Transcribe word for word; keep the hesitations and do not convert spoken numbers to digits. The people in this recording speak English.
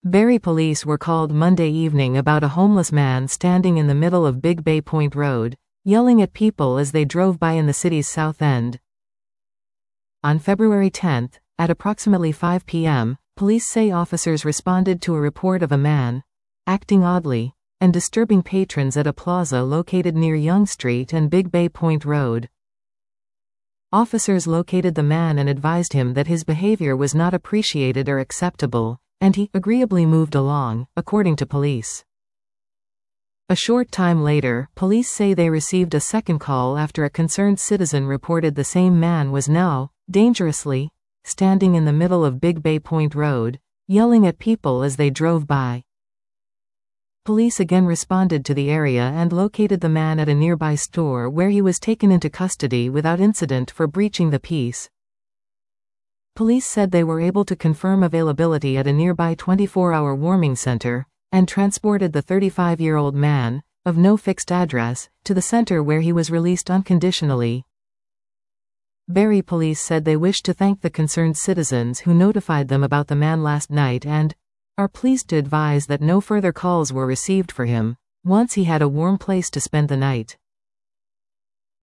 Barrie police were called Monday evening about a homeless man standing in the middle of Big Bay Point Road, yelling at people as they drove by in the city's south end. On February tenth, at approximately five p m, police say officers responded to a report of a man acting oddly and disturbing patrons at a plaza located near Yonge Street and Big Bay Point Road. Officers located the man and advised him that his behavior was not appreciated or acceptable, and he agreeably moved along, according to police. A short time later, police say they received a second call after a concerned citizen reported the same man was now, dangerously, standing in the middle of Big Bay Point Road, yelling at people as they drove by. Police again responded to the area and located the man at a nearby store where he was taken into custody without incident for breaching the peace. Police said they were able to confirm availability at a nearby twenty-four hour warming center, and transported the thirty-five-year-old man, of no fixed address, to the center where he was released unconditionally. Barrie police said they wish to thank the concerned citizens who notified them about the man last night and are pleased to advise that no further calls were received for him, once he had a warm place to spend the night.